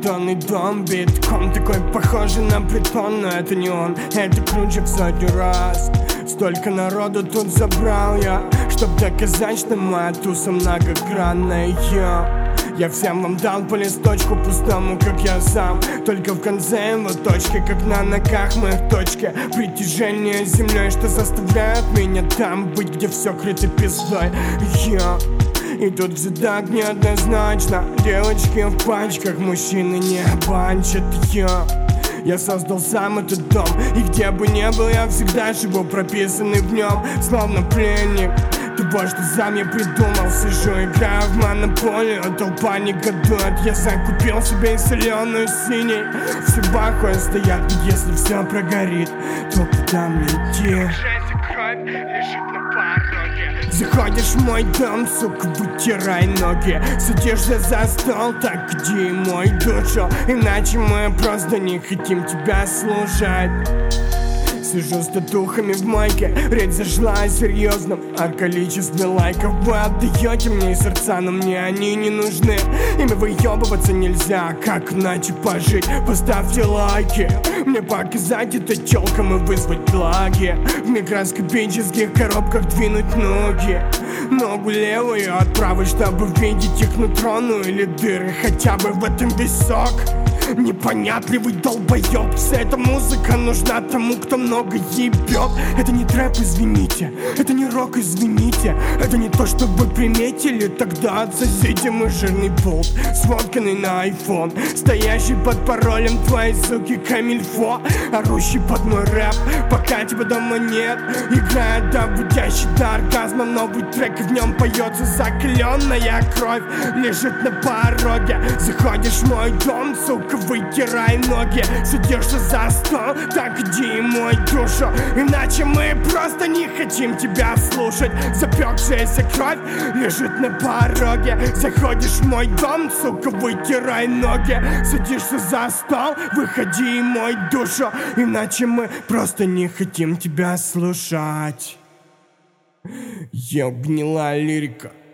бетонный дом битком, такой похожий на притон, но это не он, это круче в сотню раз. Столько народу тут забрал я, чтоб доказать, что моя туса многогранная. Я всем вам дал по листочку пустому, как я сам. Только в конце его точки, как на ногах моих точки притяжение землей, что заставляет меня там быть, где все крыто пиздой. И тут все так неоднозначно. Девочки в пачках, мужчины не банчат. Я создал сам этот дом, и где бы ни был, я всегда живу прописанный в нем, словно пленник того, что сам я придумал. Сижу, играю в монополию, толпа негодует. Я сам купил себе соленую синей. Все в ахуе стоят, но если все прогорит, то куда мне идти? Кровь лежит на пороге. Заходишь в мой дом, сука, вытирай ноги. Садишься за стол, так иди мой душу, иначе мы просто не хотим тебя слушать. Сижу с татухами в майке, речь зашла о серьезном, о количестве лайков. Вы отдаете мне сердца, но мне они не нужны. Ими выебываться нельзя, как иначе пожить? Поставьте лайки, мне показать это челкам и вызвать лаги. В микроскопических коробках двинуть ноги. Ногу левую от правой, чтобы видеть их нутрону или дыры, хотя бы в этом весь сок. Непонятливый долбоёб. Вся эта музыка нужна тому, кто много ебёт. Это не трэп, извините, это не рок, извините. Это не то, что вы приметили. Тогда отсосите мой жирный болт, сфотканный на iPhone, стоящий под паролем твоей суки камильфо, орущий под мой рэп, пока тебя дома нет. Играет доводящий до оргазма новый трек, и в нем поется закаленная кровь лежит на пороге. Заходишь в мой дом, сука, вытирай ноги. Садишься за стол, так иди мой душу, иначе мы просто не хотим тебя слушать. Запекшаяся кровь лежит на пороге. Заходишь в мой дом, сука, вытирай ноги. Садишься за стол, выходи мой душу, иначе мы просто не хотим тебя слушать. Гнилая лирика.